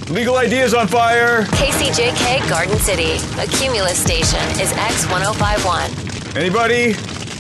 Legal ID is on fire. KCJK Garden City. A Cumulus station is X1051. Anybody?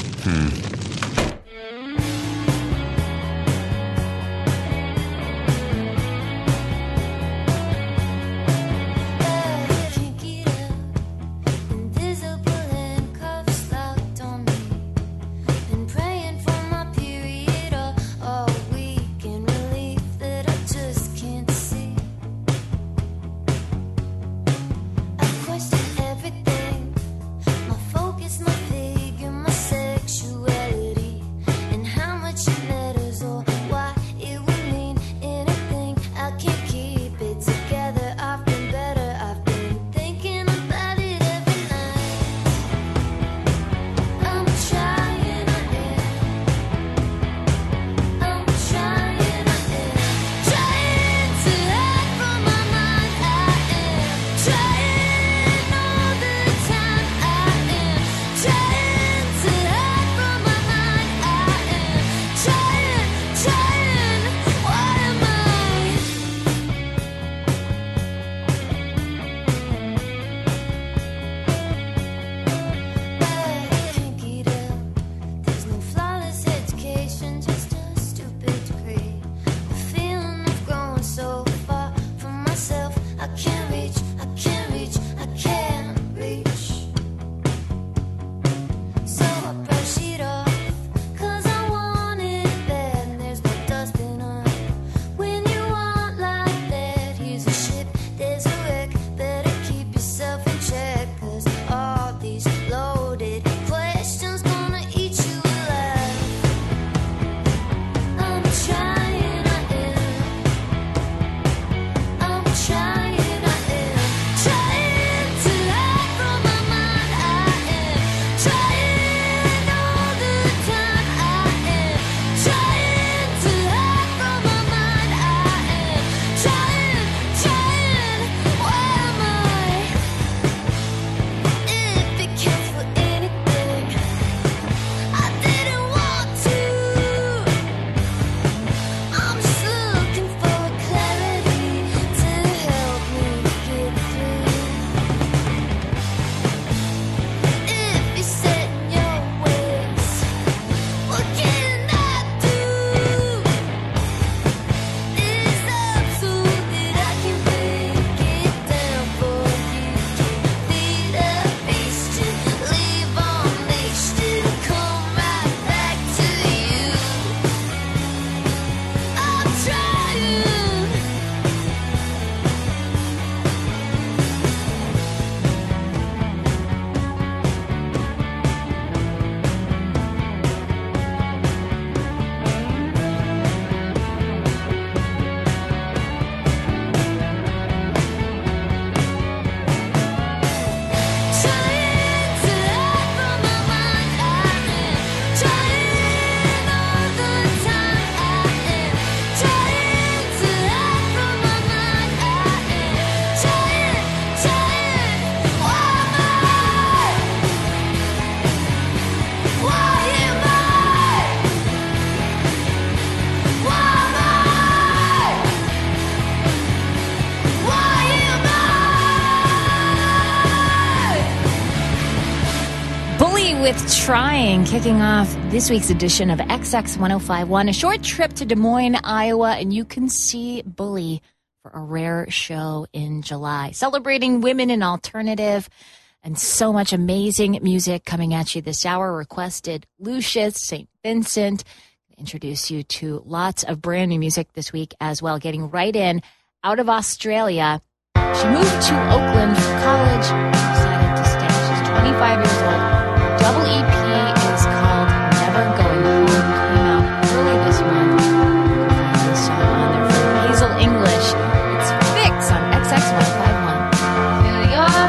With Trying, kicking off this week's edition of XX1051, a short trip to Des Moines, Iowa, and you can see Bully for a rare show in July. Celebrating women in alternative and so much amazing music coming at you this hour. Requested Lucius, St. Vincent. Introduce you to lots of brand new music this week as well. Getting right in, out of Australia. She moved to Oakland for college, decided to stay. She's 25 years old. Double EP is called Never Going Home. Came out early this month. Find this song on there from Hazel English. It's Fix on XX151. Feel your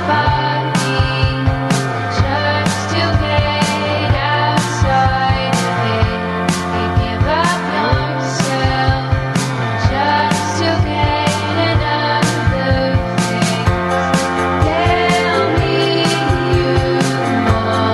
body just to get outside of it. You give up yourself just to get another fix. Tell me you more.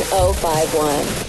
X1051.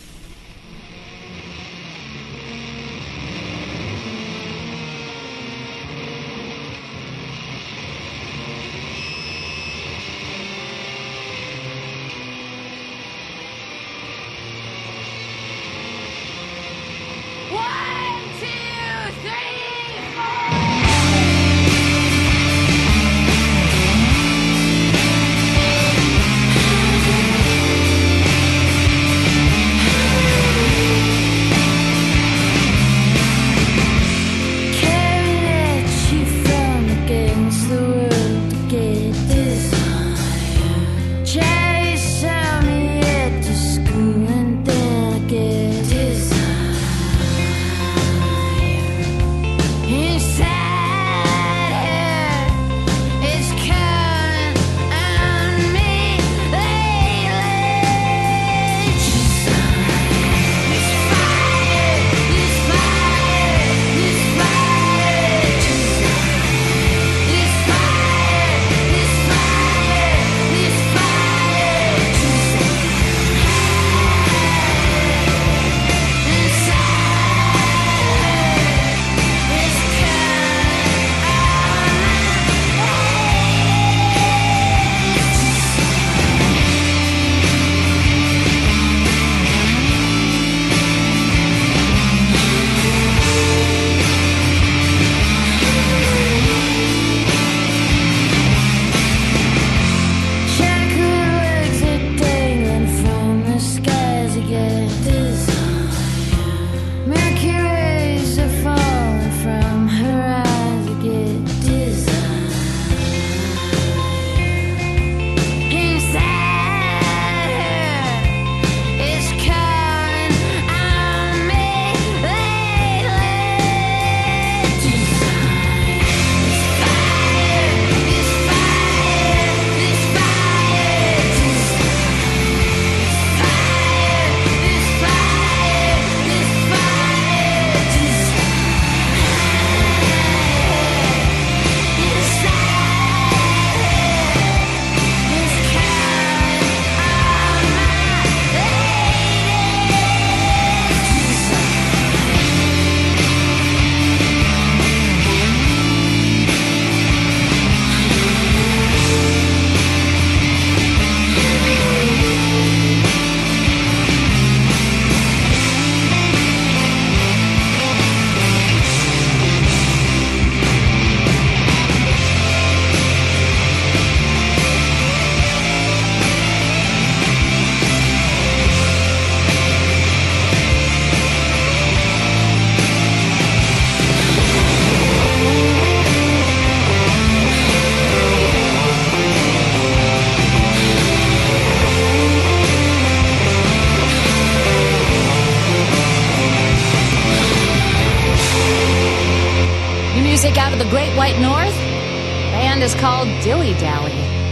Music out of the Great White North. The band is called Dilly Dally.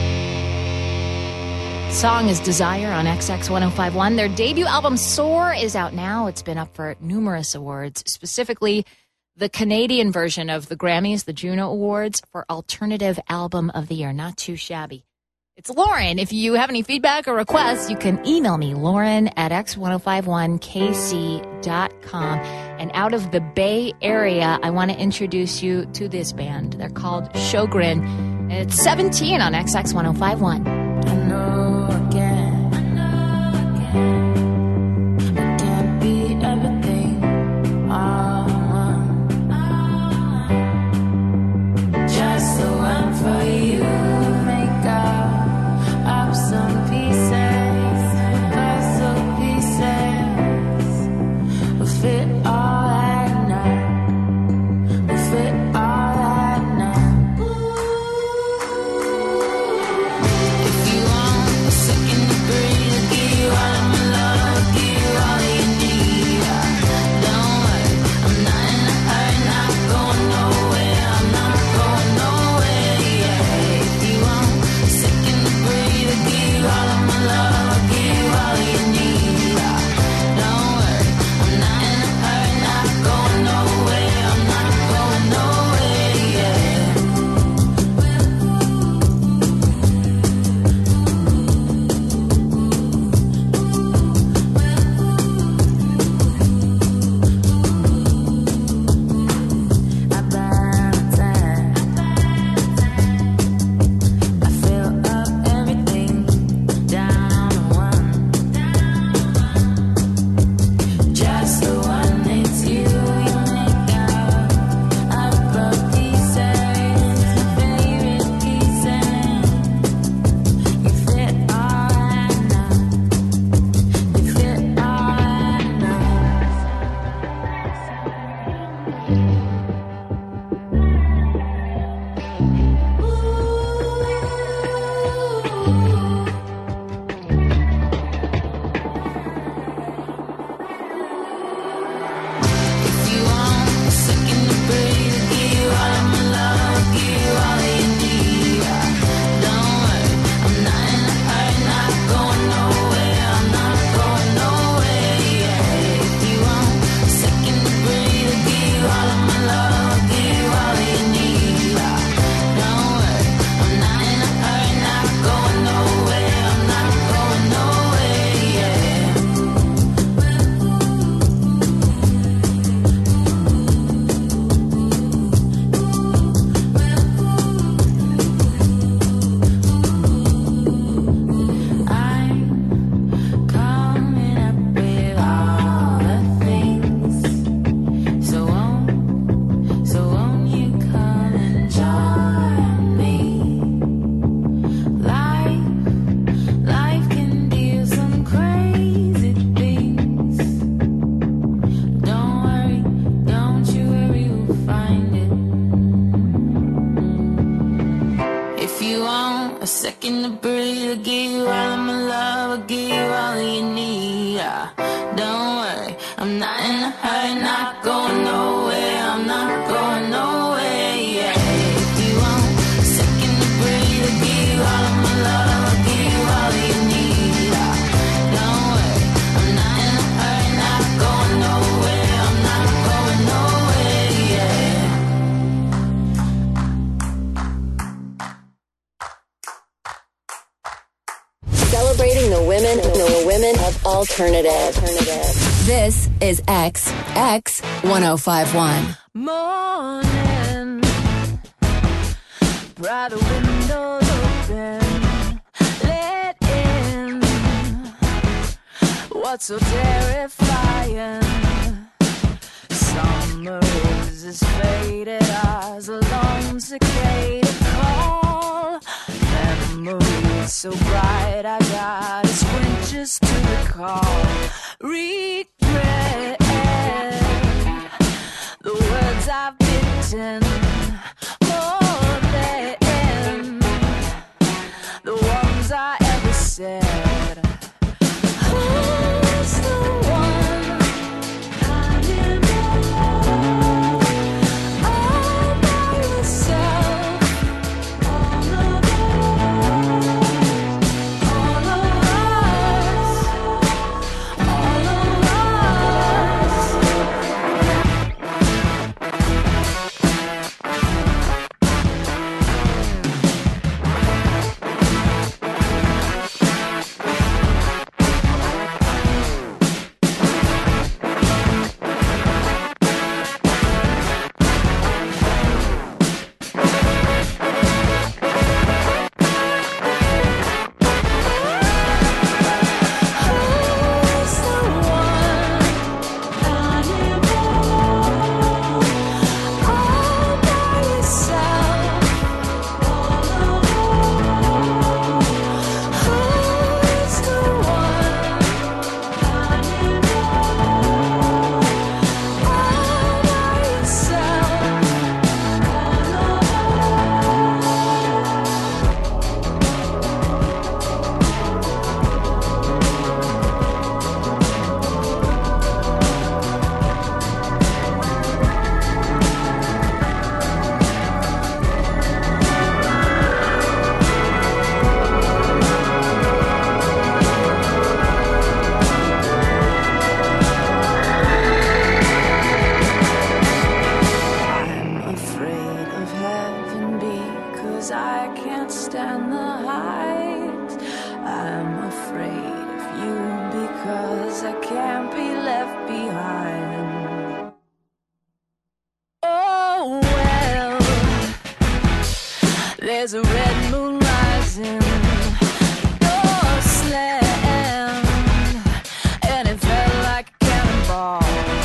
The song is Desire on XX1051. Their debut album Soar is out now. It's been up for numerous awards, specifically the Canadian version of the Grammys, the Juno Awards, for Alternative Album of the Year. Not too shabby. It's Lauren. If you have any feedback or requests, you can email me, Lauren at x1051kc.com. And out of the Bay Area, I want to introduce you to this band. They're called Sjogren. And it's 17 on XX1051. I know again. I can't be everything. Just the one for you. Make up some pieces, puzzle pieces. Will fit all at night. Will fit all at night. If you want a second to breathe, I'll give you all of my love, I'll give you all that you need. Don't worry, I'm not in a hurry, not going nowhere, I'm not going nowhere, yeah. If you want a second to breathe, I'll give you all of my love, I'll give you all that you need. Don't worry, I'm not in a hurry, not going nowhere, I'm not going nowhere, yeah. Celebrating the women of alternative. This is XX 1051. Morning, brighter windows open, let in what's so terrifying. Summer is as faded as a lone cicada call. Memories so bright, I got squinches to recall. Regret the words I've bitten more than the ones I ever said. Who's the one I know? All by yourself, all of us, all of us, all of us. Who's the one I know? All by yourself, all of us. Who's the one I know? All by yourself, all of I'm afraid of heaven because I can't stand the heights. I'm afraid of you because I can't be left behind. Oh well, there's a red moon rising. Your slam, and it felt like a cannonball.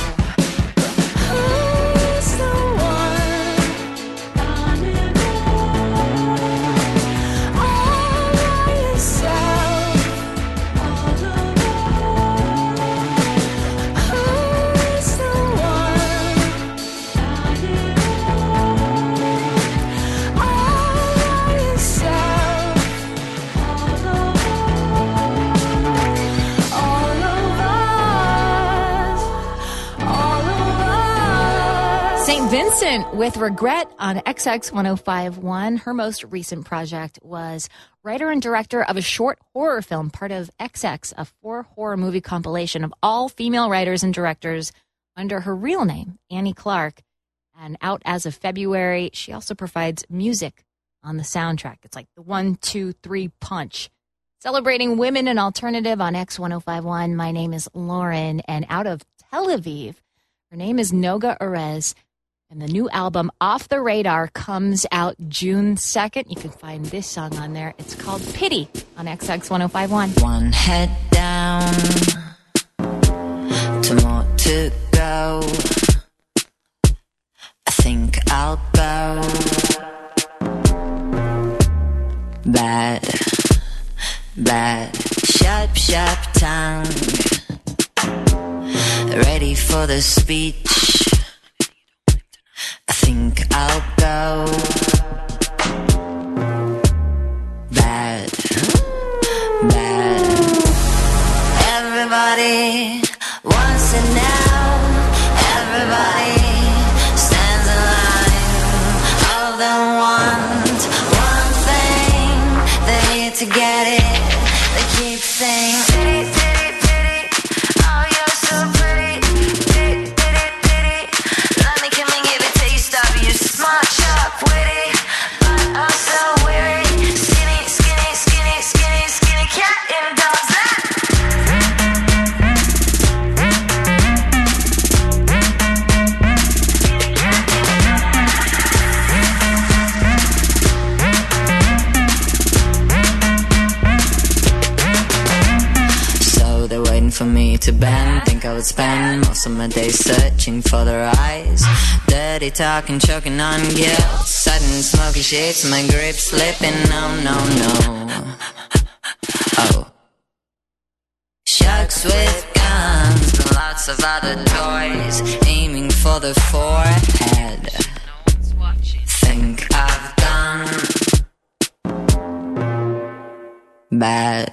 Who's the one I know? All by yourself, all of us. Who's the one I know? All by yourself, all of us, all of us, all of us. St. Vincent with Regret on XX 1051. Her most recent project was writer and director of a short horror film, part of XX, a 4 horror movie compilation of all female writers and directors under her real name, Annie Clark. And out as of February, she also provides music on the soundtrack. It's like the 1, 2, 3 punch. Celebrating women and alternative on X1051. My name is Lauren, and out of Tel Aviv, her name is Noga Erez, and the new album Off the Radar comes out June 2nd. You can find this song on there. It's called Pity on XX1051. One head down, 2 more to go. I think I'll go. Bad, bad, sharp, sharp tongue. Ready for the speech. I think I'll go. to get it. They keep saying, pity, pity, pity. Oh, you're so pretty. Pity, pity, pity. Let me come and give a taste of you. Smart, sharp, witty, but also weary. Skinny, skinny, skinny, skinny, skinny cat in a dog's lap. For me to bend, think I would spend most of my days searching for their eyes. Dirty talking, choking on guilt. Sudden smoky shades, my grip slipping. No, no, no. Oh. Sharks with guns and lots of other toys, aiming for the forehead. Think I've done bad.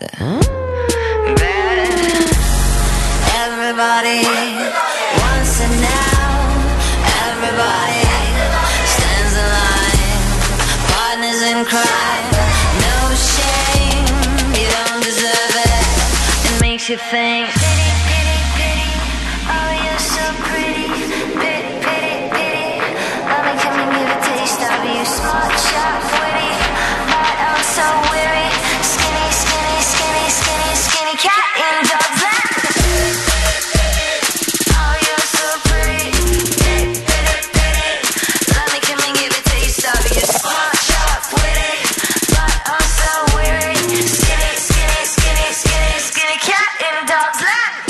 Everybody wants it now. Everybody stands alive. Partners in crime. No shame. You don't deserve it. It makes you think. Pity, pity, pity. Oh, you're so pretty. Pity, pity, pity. Let me come and give a taste of you. Smart, sharp, witty, but I'm so weary. Skinny, skinny, skinny, skinny, skinny cat in dog's lap. Skinny cat in a dog's lap.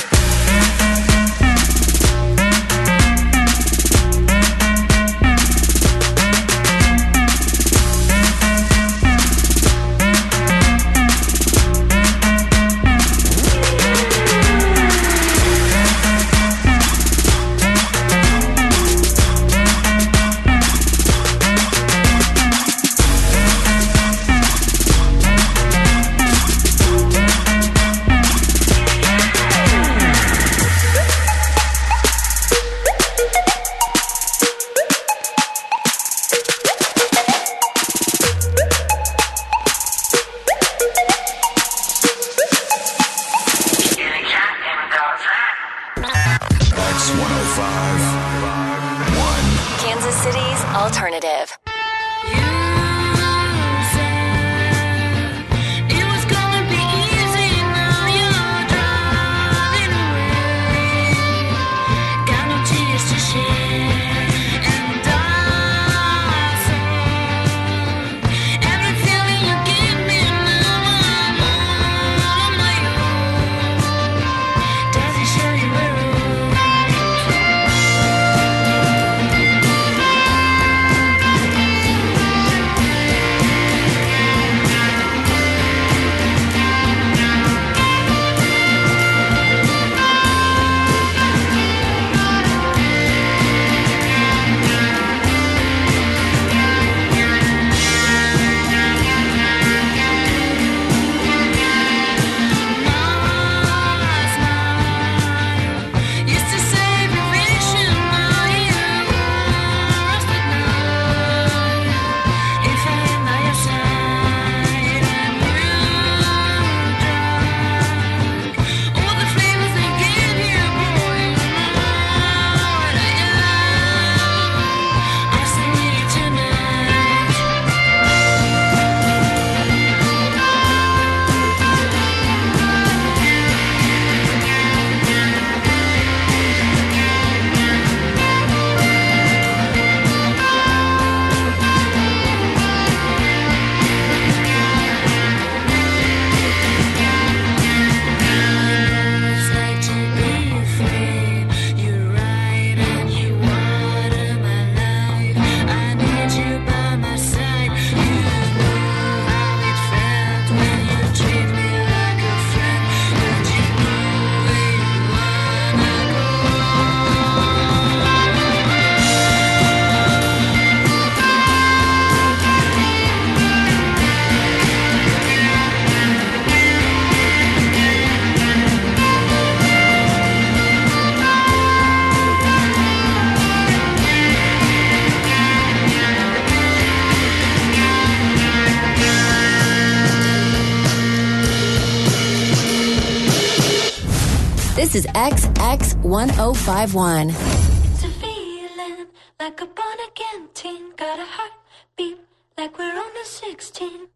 This is XX1051. It's a feeling like a born again teen. Got a heartbeat like we're on the 16.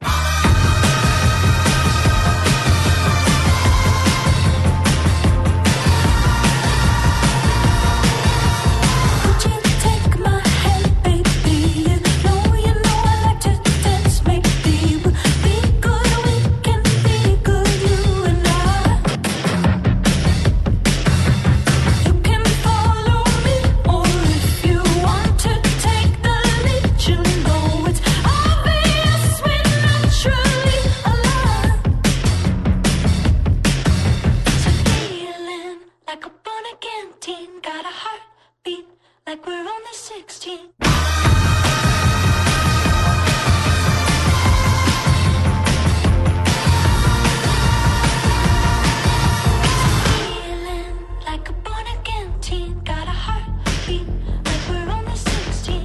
Like we're only 16. Feeling like a born again teen. Got a heartbeat like we're only 16.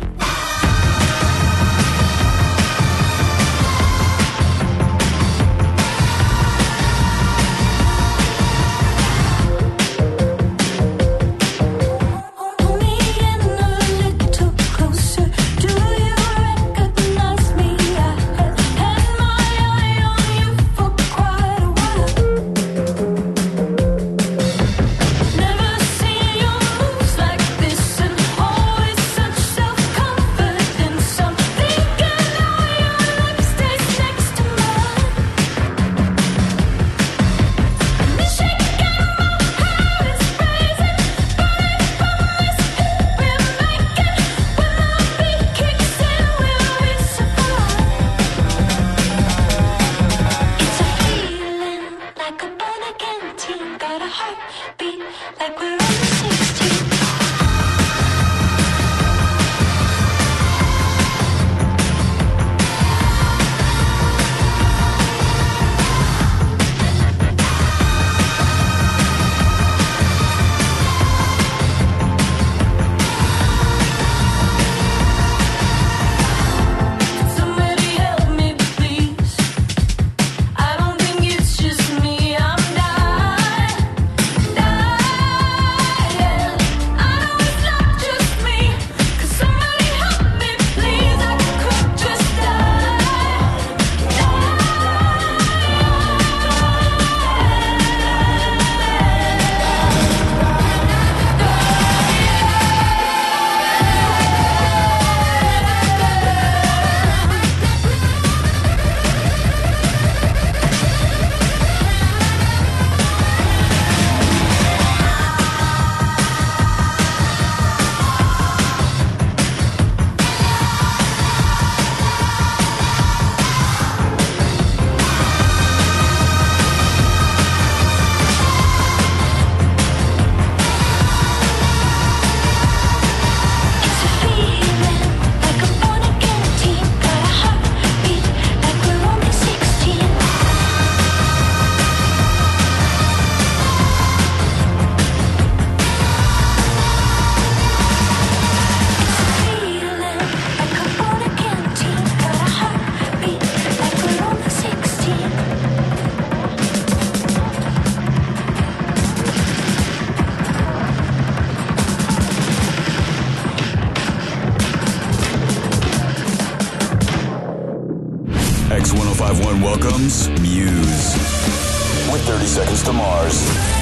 X1051 welcomes Muse with 30 Seconds to Mars.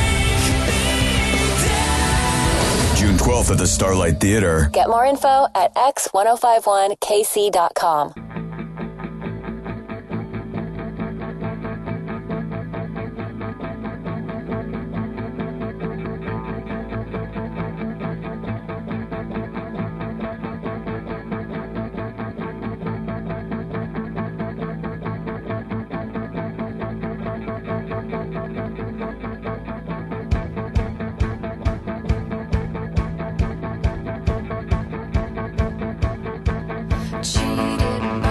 June 12th at the Starlight Theater. Get more info at x1051kc.com. Cheated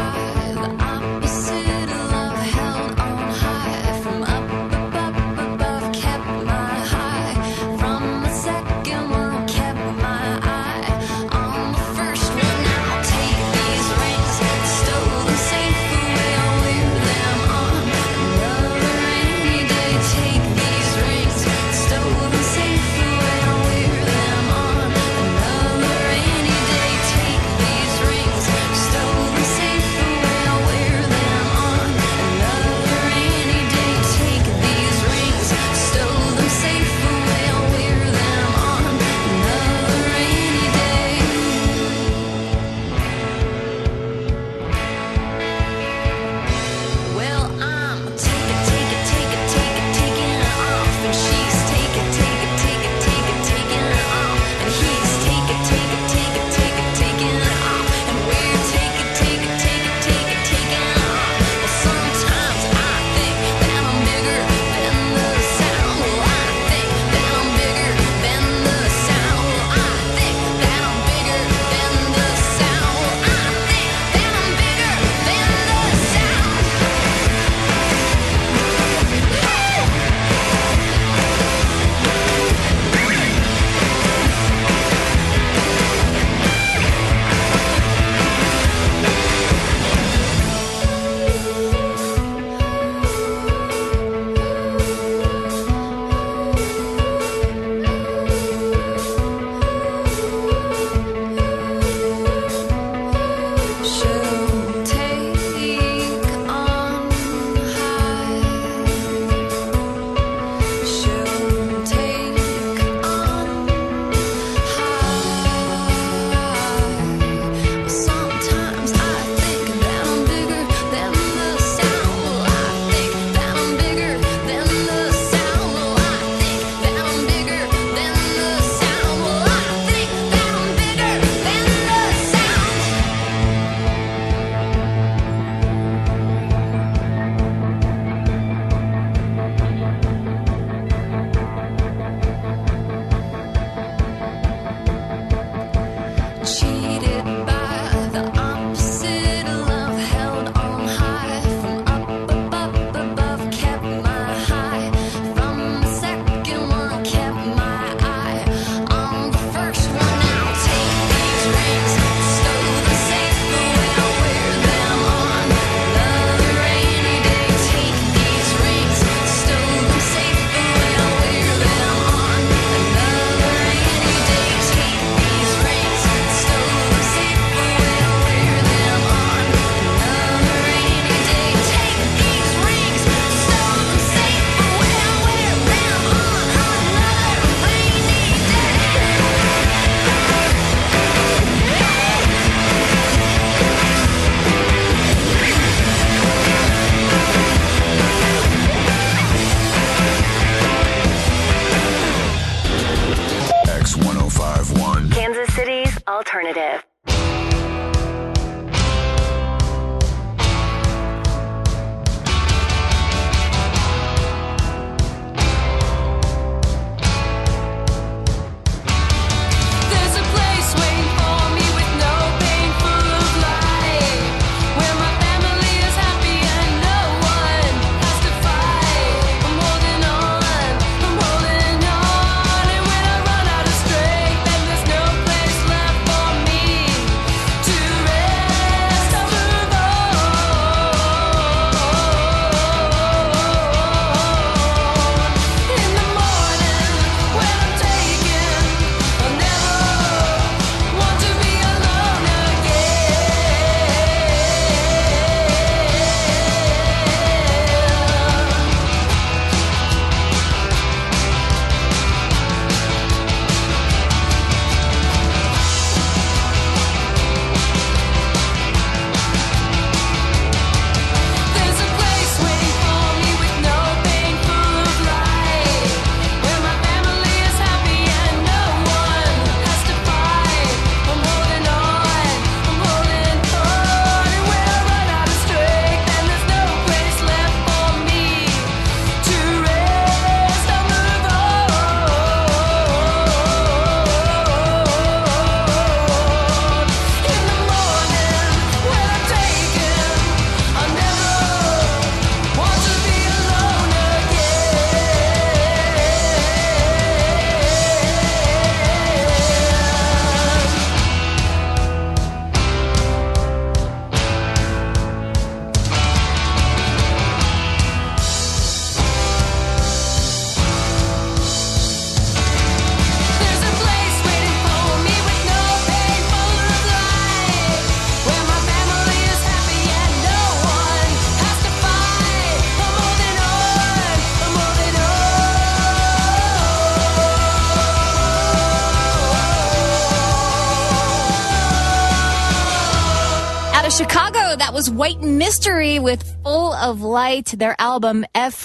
Chicago, that was White Mystery with Full of Light, their album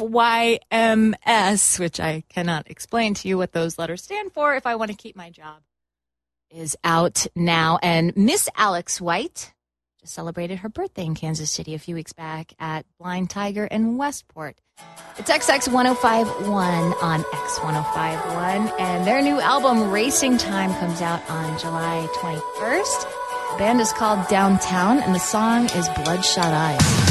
FYMS, which I cannot explain to you what those letters stand for if I want to keep my job, is out now. And Miss Alex White just celebrated her birthday in Kansas City a few weeks back at Blind Tiger in Westport. It's XX 1051 on X1051, and their new album, Racing Time, comes out on July 21st. The band is called Downtown, and the song is Bloodshot Eyes.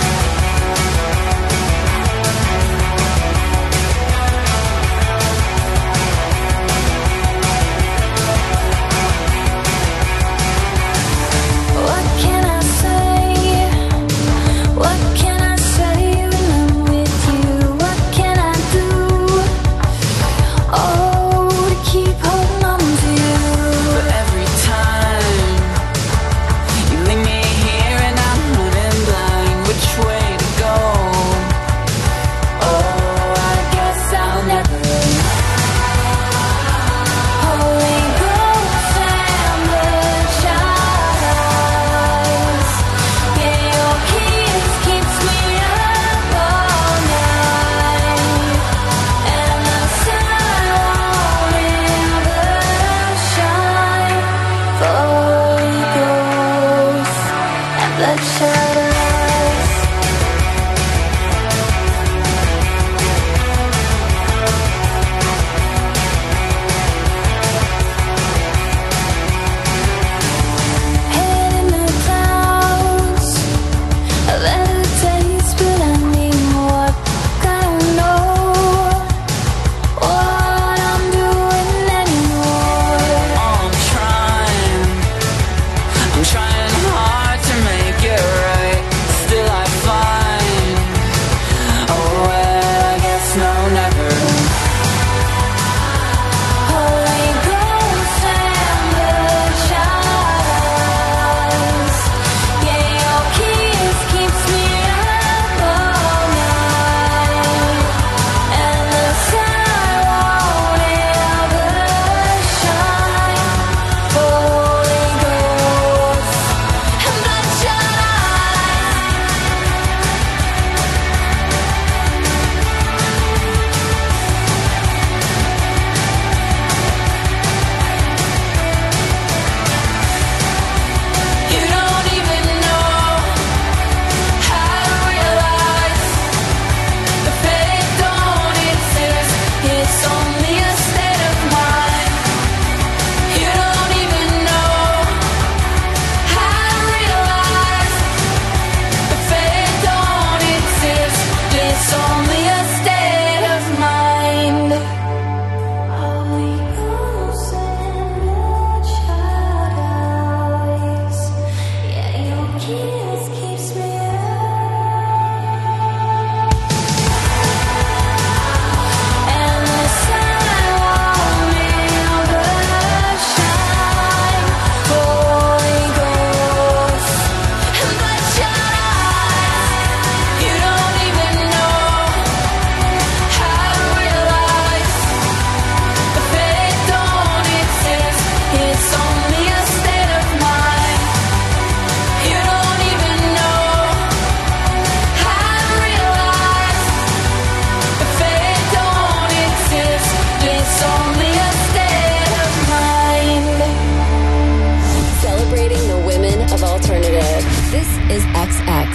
is XX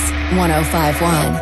1051.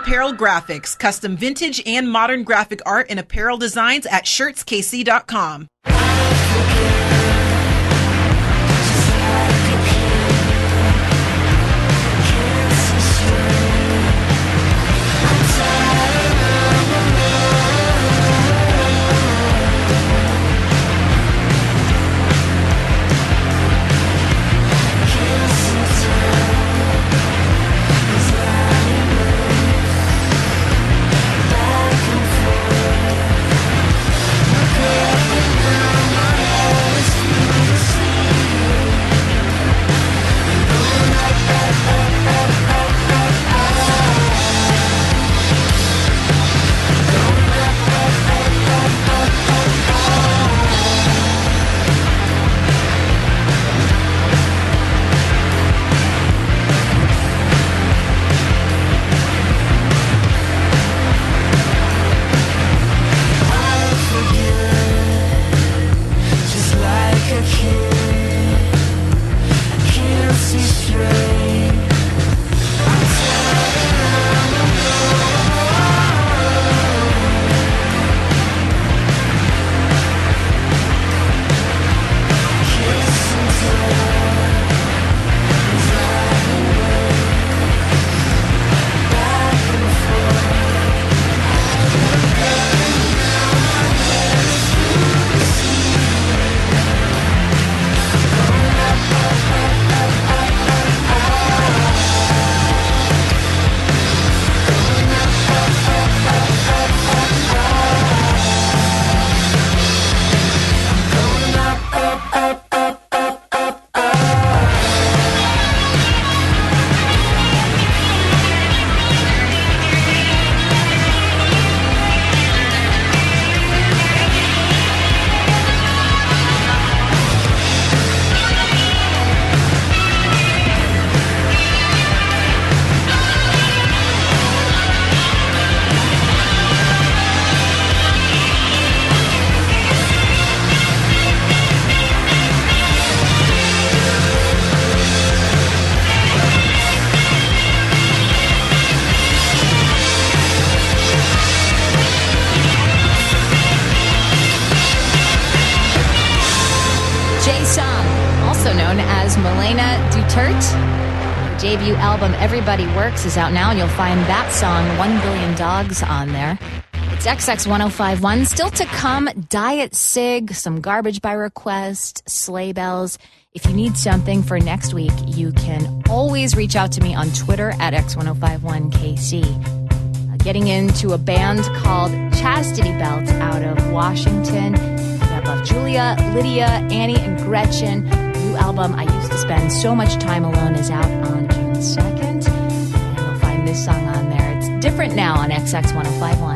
Apparel Graphics, custom vintage and modern graphic art and apparel designs at shirtskc.com. Her debut album, Everybody Works, is out now, and you'll find that song, 1 Billion Dogs, on there. It's XX 1051. Still to come, Diet Sig, some Garbage by Request, Sleigh Bells. If you need something for next week, you can always reach out to me on Twitter at X1051KC. Getting into a band called Chastity Belt out of Washington. We have Julia, Lydia, Annie, and Gretchen. New album, I Used to Spend So Much Time Alone, is out on June 2nd. And you'll find this song on there. It's Different Now on XX 1051.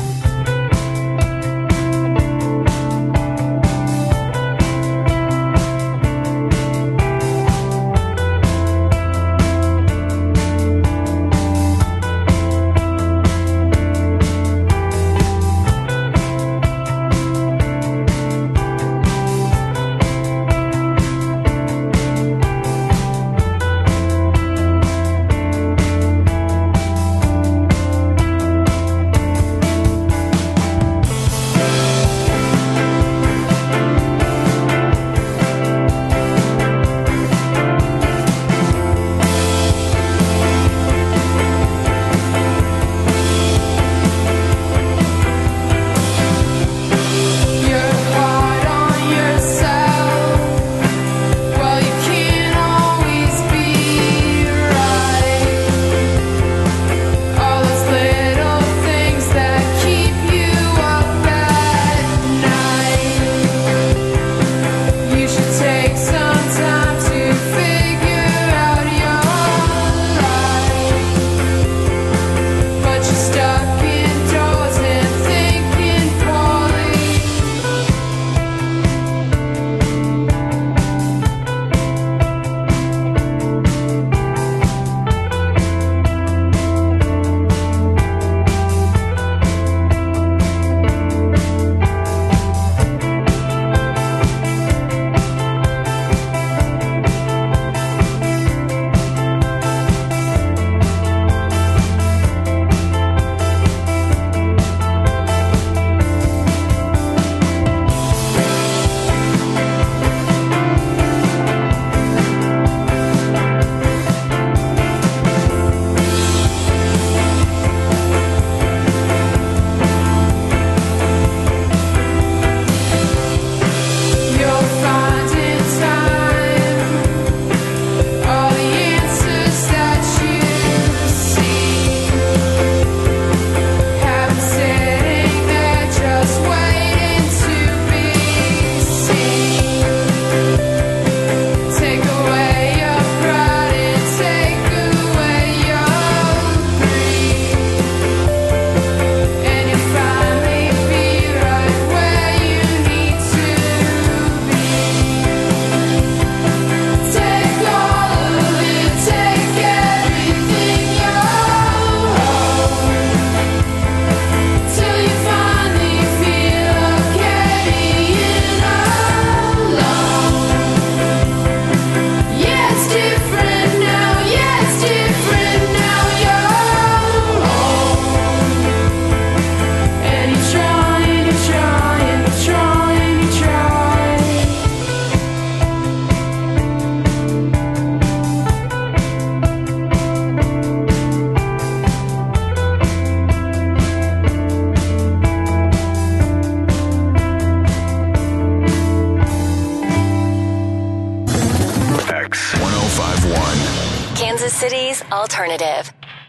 City's alternative.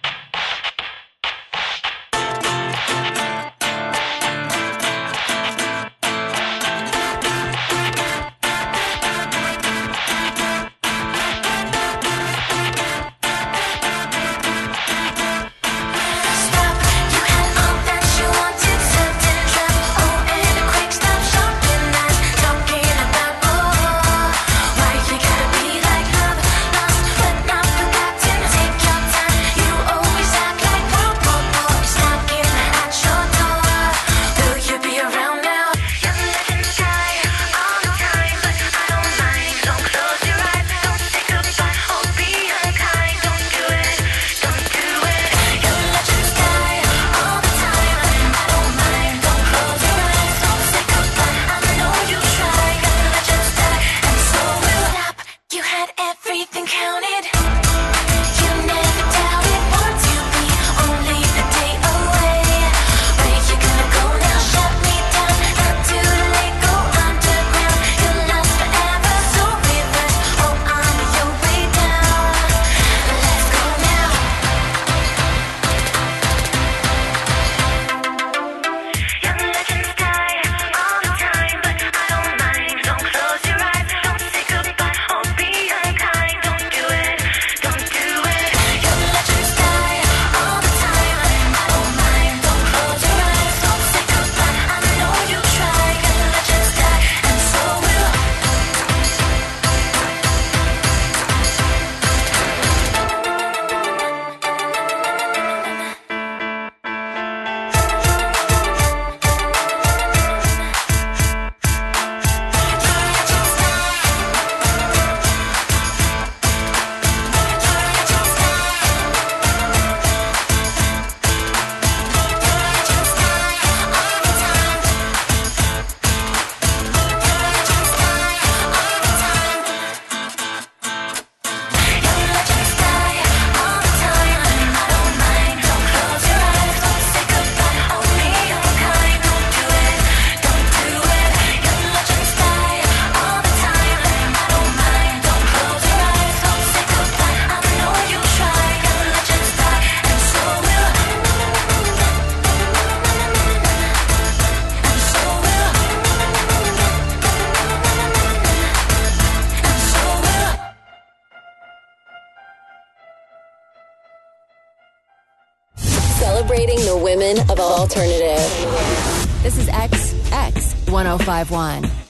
Celebrating the women of alternative. This is XX 1051.